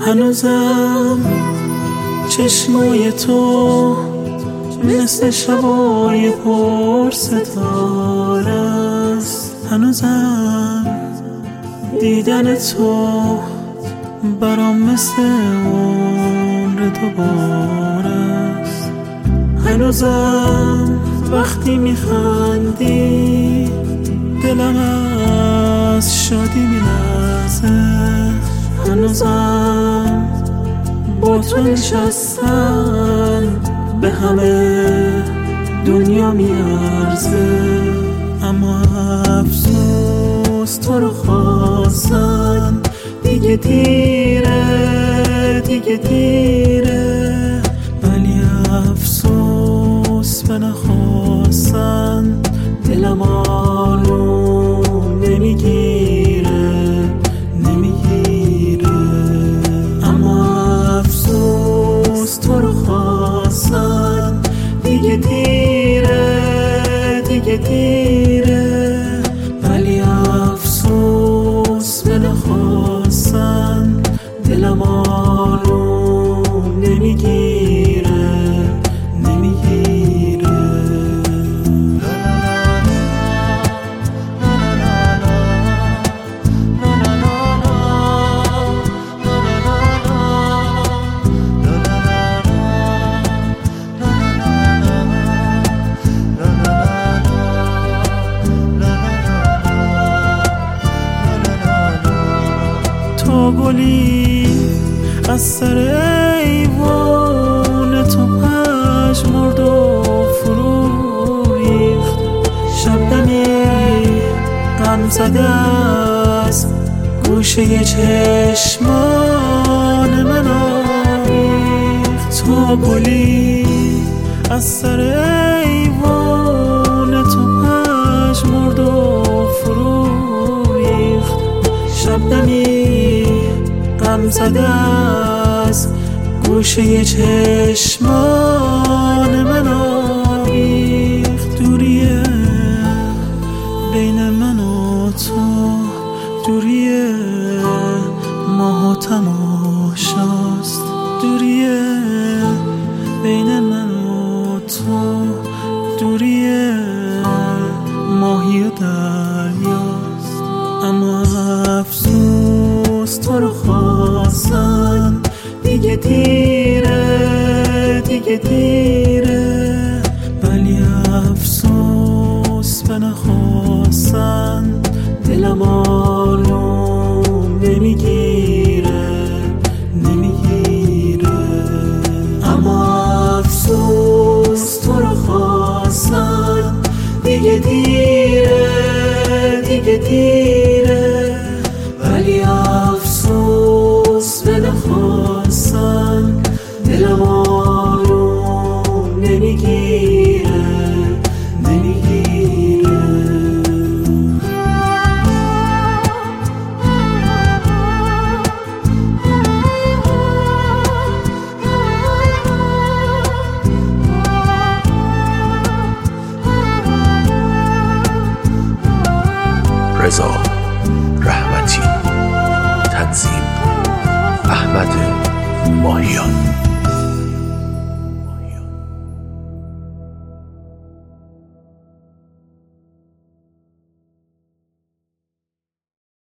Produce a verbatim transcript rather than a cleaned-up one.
هنوزم چشمای تو مثل شبای پر ستاره است. هنوزم دیدن تو برام مثل عمر دوباره است. هنوزم وقتی میخندی دلم از شادی میلرزه. هنوزم با تو نشستن به همه دنیا میارزه. اما افسوس تو رو خواستن دیگه دیره، دیگه دیره. ولی افسوس به نخواستن دلم آروم نمیگیره، نمیگیره. اما افسوس تو رو خواستن دیگه دیره، دیگه دیره. ولی افسوس به نخواستن دلم آروم نمیگیره، نمیگیره. تو گلی از سر ایوان تو پژمرد و فرو ریخت. شبنمی غم زده از گوشه چشمان من آویخت. تو گلی از سر ایوان تو پژمرد و فرو ریخت. شبنمی غم زده از گوشه چشمان من آویخت. دوریه بین من و تو، دوریه ماه و تماشاست. دوریه بین من و تو، دوریه ماهی و دریاست. اما افسوس تو رو خواستن دیگه دیره، دیگه دیره. ولی افسوس به نخواستن دلم آروم نمیگیره، نمیگیره. اما افسوس تو رو خواستن دیگه دیره، دیگه دیره. ولی افسوس به نخواستن دلم آروم نمیگیره، نمیگیره. رضا رحمتی، تنظیم احمد ماهیان.